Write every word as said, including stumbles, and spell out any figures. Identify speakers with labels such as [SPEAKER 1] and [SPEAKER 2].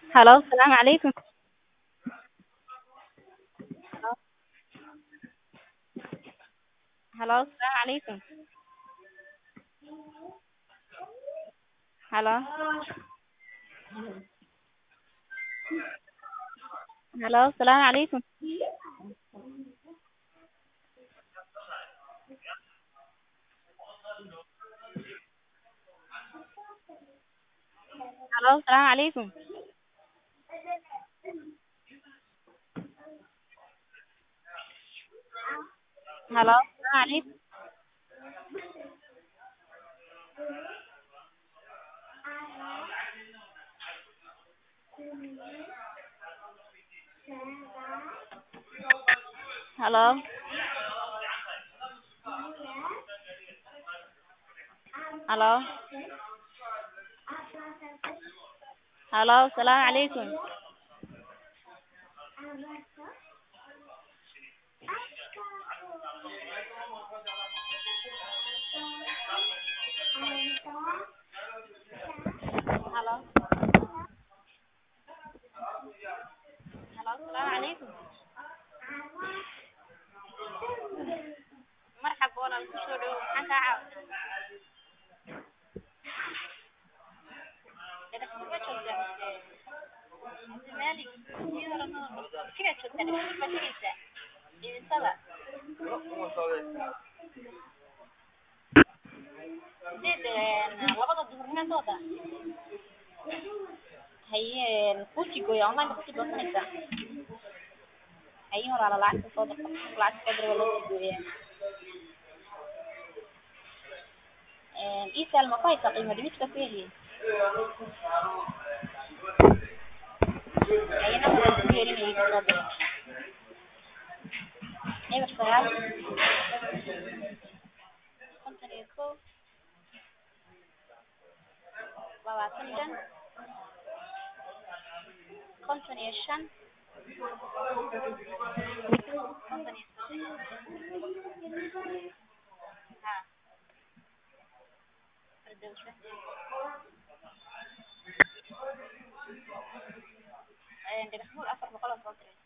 [SPEAKER 1] Hello, السلام عليكم. Hello, السلام عليكم. Hello. Hello, السلام عليكم. Hello, السلام عليكم. Hello, السلام عليكم. Hello. Hello. Hello, السلام عليكم. Hello. Hello, السلام عليكم. مرحبا والله كسو دhow maxaan kaa caawinaa dhagaxtuur baa joogtaa mise maali sii hore noo sigaa joogtaa dhagaxtuur baa tegaysaa ciidisada sideed labada duhurnimo soo daa haye kuusii gooya online kusii goosanaysaa haye walaala lacagta soo dirta lacagta soo dir waa loo sii gooyaa iisaal ma ku haysaa qiimo dhimista ku heliye haye nambarka ku yeerinayay soo dir eber sagaal konton iyo kow labaatan shan konton iyo shan konton iyo saddex ha fardowsa dhagaxtuur afar boqol oo soo diray